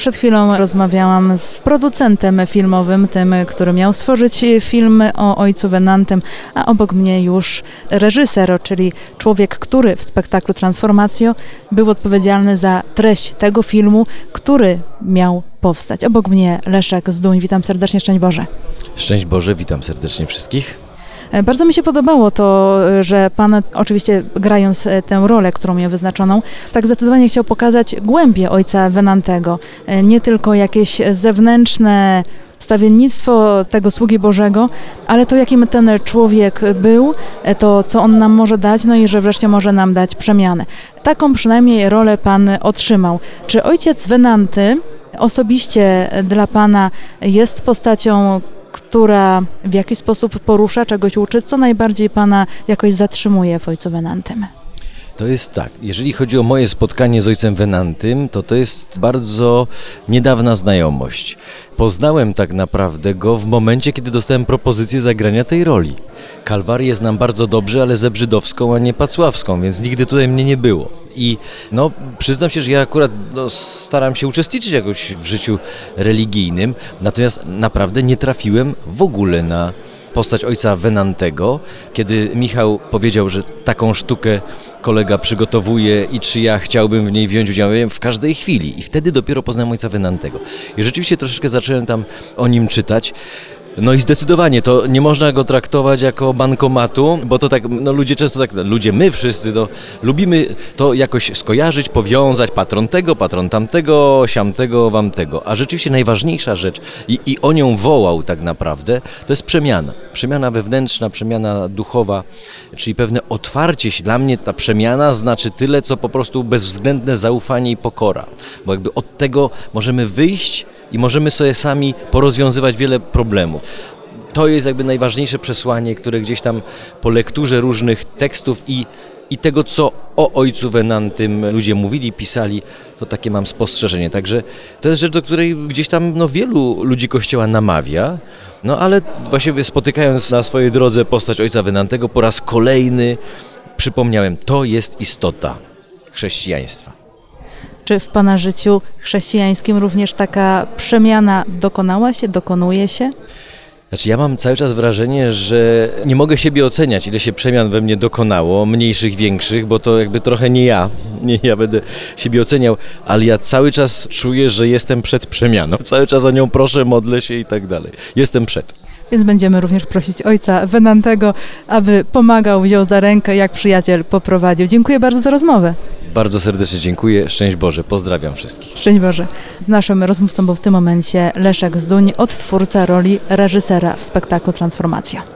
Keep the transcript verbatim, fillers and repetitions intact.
Przed chwilą rozmawiałam z producentem filmowym, tym, który miał stworzyć film o ojcu Venantym, a obok mnie już reżyser, czyli człowiek, który w spektaklu Transformacja był odpowiedzialny za treść tego filmu, który miał powstać. Obok mnie Leszek Zduń. Witam serdecznie, szczęść Boże. Szczęść Boże, witam serdecznie wszystkich. Bardzo mi się podobało to, że Pan, oczywiście grając tę rolę, którą miał wyznaczoną, tak zdecydowanie chciał pokazać głębię ojca Venantego. Nie tylko jakieś zewnętrzne wstawiennictwo tego sługi Bożego, ale to, jakim ten człowiek był, to, co on nam może dać, no i że wreszcie może nam dać przemianę. Taką przynajmniej rolę Pan otrzymał. Czy ojciec Venanty osobiście dla Pana jest postacią, która w jakiś sposób porusza, czegoś uczy? Co najbardziej Pana jakoś zatrzymuje w ojcu Venantym? To jest tak, jeżeli chodzi o moje spotkanie z ojcem Venantym, to to jest bardzo niedawna znajomość. Poznałem tak naprawdę go w momencie, kiedy dostałem propozycję zagrania tej roli. Kalwarię znam bardzo dobrze, ale zebrzydowską, a nie pacławską, więc nigdy tutaj mnie nie było. I no, przyznam się, że ja akurat no, staram się uczestniczyć jakoś w życiu religijnym, natomiast naprawdę nie trafiłem w ogóle na postać ojca Venantego. Kiedy Michał powiedział, że taką sztukę kolega przygotowuje i czy ja chciałbym w niej wziąć udział, w każdej chwili. I wtedy dopiero poznałem ojca Venantego. I rzeczywiście troszeczkę zacząłem tam o nim czytać. No i zdecydowanie to nie można go traktować jako bankomatu, bo to tak, no ludzie często tak, ludzie, my wszyscy to lubimy to jakoś skojarzyć, powiązać, patron tego, patron tamtego, siamtego, wamtego. A rzeczywiście najważniejsza rzecz i, i o nią wołał tak naprawdę, to jest przemiana. Przemiana wewnętrzna, przemiana duchowa, czyli pewne otwarcie się. Dla mnie ta przemiana znaczy tyle, co po prostu bezwzględne zaufanie i pokora. Bo jakby od tego możemy wyjść i możemy sobie sami porozwiązywać wiele problemów. To jest jakby najważniejsze przesłanie, które gdzieś tam po lekturze różnych tekstów i, i tego, co o ojcu Venantym ludzie mówili, pisali, to takie mam spostrzeżenie. Także to jest rzecz, do której gdzieś tam no, wielu ludzi Kościoła namawia, no ale właśnie spotykając na swojej drodze postać ojca Venantego po raz kolejny przypomniałem, to jest istota chrześcijaństwa. Czy w Pana życiu chrześcijańskim również taka przemiana dokonała się, dokonuje się? Znaczy ja mam cały czas wrażenie, że nie mogę siebie oceniać, ile się przemian we mnie dokonało, mniejszych, większych, bo to jakby trochę nie ja, nie ja będę siebie oceniał, ale ja cały czas czuję, że jestem przed przemianą. Cały czas o nią proszę, modlę się i tak dalej. Jestem przed. Więc będziemy również prosić ojca Venantego, aby pomagał, wziął za rękę, jak przyjaciel poprowadził. Dziękuję bardzo za rozmowę. Bardzo serdecznie dziękuję. Szczęść Boże. Pozdrawiam wszystkich. Szczęść Boże. Naszym rozmówcą był w tym momencie Leszek Zduń, odtwórca roli reżysera w spektaklu Transformacja.